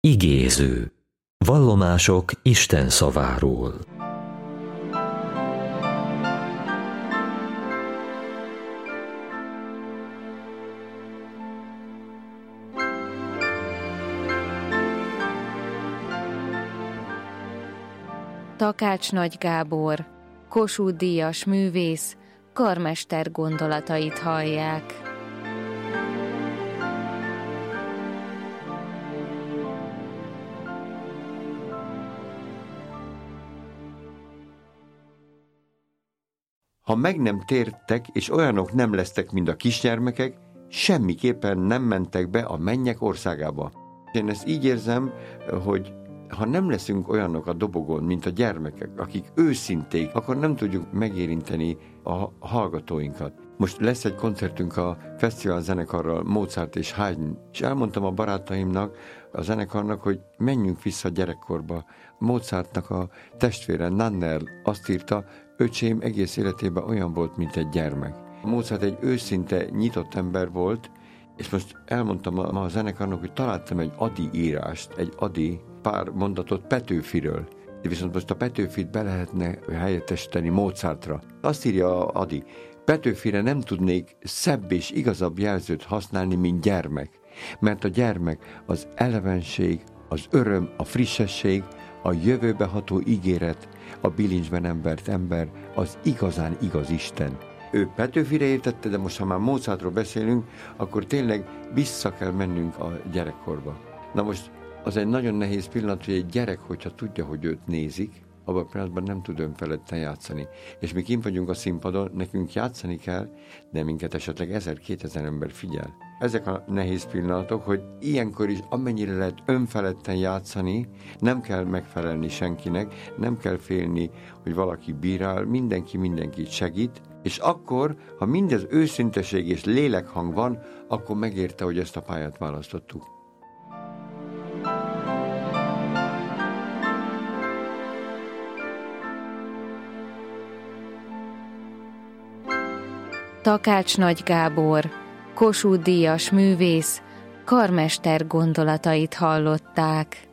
Igéző. Vallomások Isten szaváról. Takács Nagy Gábor, Kossuth-díjas művész, karmester gondolatait hallják. Ha meg nem tértek, és olyanok nem lesztek, mint a kisgyermekek, semmiképpen nem mentek be a mennyek országába. Én ezt így érzem, hogy ha nem leszünk olyanok a dobogon, mint a gyermekek, akik őszinték, akkor nem tudjuk megérinteni a hallgatóinkat. Most lesz egy koncertünk a fesztivál zenekarral, Mozart és Haydn, és elmondtam a barátaimnak, a zenekarnak, hogy menjünk vissza gyerekkorba. Mozartnak a testvére, Nannerl azt írta, öcsém egész életében olyan volt, mint egy gyermek. Mozart egy őszinte, nyitott ember volt, és most elmondtam ma a zenekarnak, hogy találtam egy Ady írást, egy Ady pár mondatot Petőfiről. Viszont most a Petőfit be lehetne helyettesíteni Mozartra. Azt írja Ady, Petőfire nem tudnék szebb és igazabb jelzőt használni, mint gyermek. Mert a gyermek az elevenség, az öröm, a frissesség, a jövőbe ható ígéret, a bilincsben embert ember, az igazán igaz Isten. Ő Petőfire értette, de most ha már Mozartról beszélünk, akkor tényleg vissza kell mennünk a gyerekkorba. Na most az egy nagyon nehéz pillanat, hogy egy gyerek, hogyha tudja, hogy őt nézik, abban a pillanatban nem tud önfeledten játszani. És mi kint vagyunk a színpadon, nekünk játszani kell, de minket esetleg 1000-2000 ember figyel. Ezek a nehéz pillanatok, hogy ilyenkor is amennyire lehet önfeledten játszani, nem kell megfelelni senkinek, nem kell félni, hogy valaki bírál, mindenkit segít, és akkor, ha mindez őszinteség és lélekhang van, akkor megérte, hogy ezt a pályát választottuk. Takács Nagy Gábor, Kossuth-díjas művész, karmester gondolatait hallották.